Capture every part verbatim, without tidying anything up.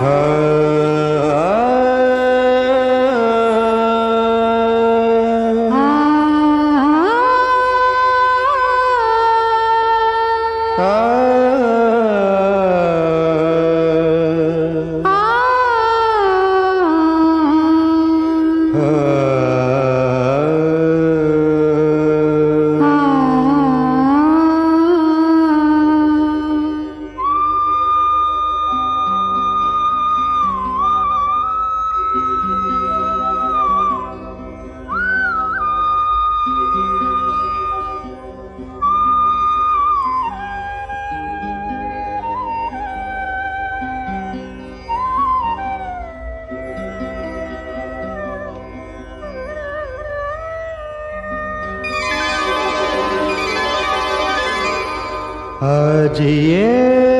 আজ এ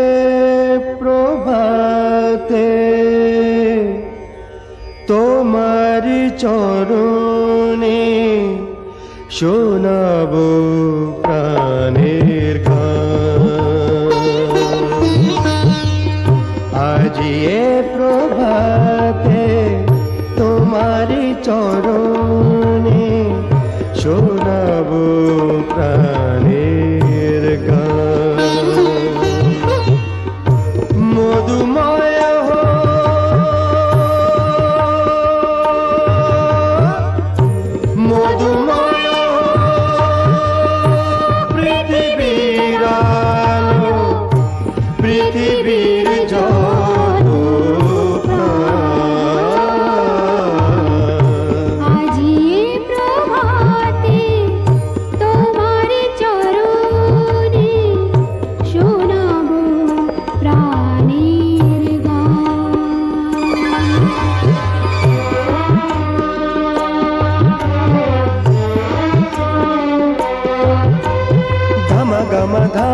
প্রভাতে তোমার চরণে শোনাবো প্রাণের গান। আজ এ প্রভাতে তোমার চরণে শোনাবো প্রাণের গান। মধুময় মধুময় পৃথিবীর আলো, পৃথিবীর যত আজ এ প্রভাতে তোমার চরণে শোনাবো প্রাণের গান। ধামা গামা ধা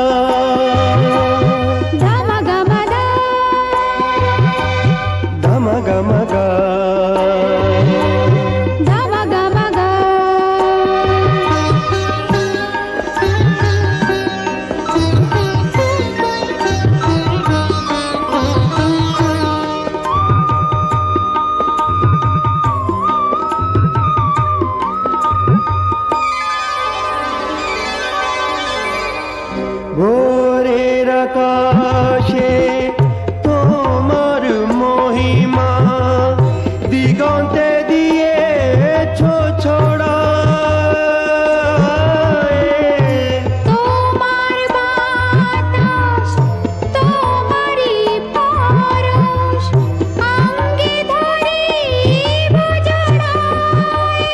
ধামা গামা ধা ধামা গামা গা ধামা গামা গা। ভোরের আকাশে তোমার মহিমা দিগন্তে দিয়েছ ছড়ায়। তোমার বাতাস তোমারই পরশ অঙ্গে ধরিব জড়ায়।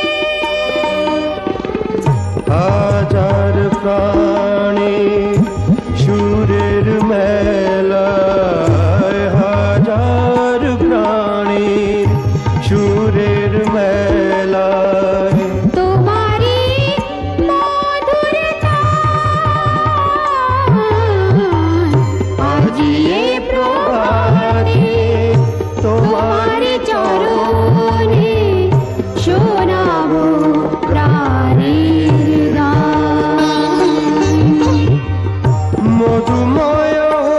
হাজার প্রাণী সুরের মেলায়, হাজার প্রাণী সুরের মেলায় তোমারই মধুর তান। আজ এ প্রভাতে তোমার চরণে শোনাবো প্রাণের গান। মধুময়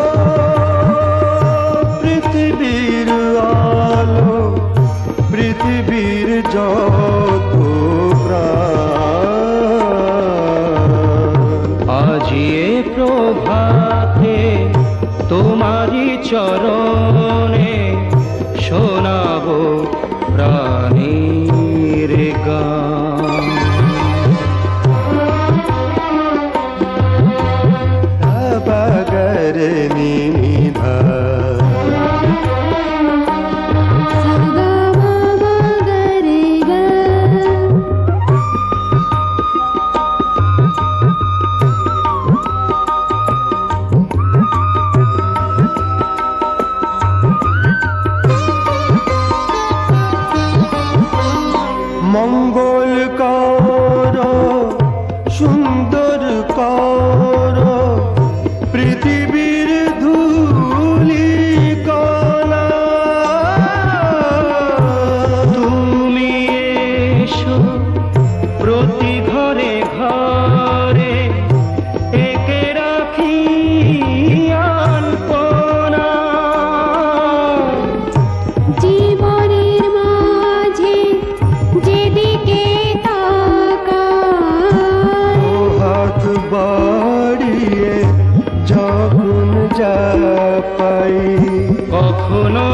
পৃথিবীর আলো, পৃথিবীর যত প্রাণ। আজ এ প্রভাতে তোমারি চরণে শোনাবো প্রাণের গান। বাগর নিধা সা গা মা মা গা রে গা। মঙ্গল যখন যা পাই কখনো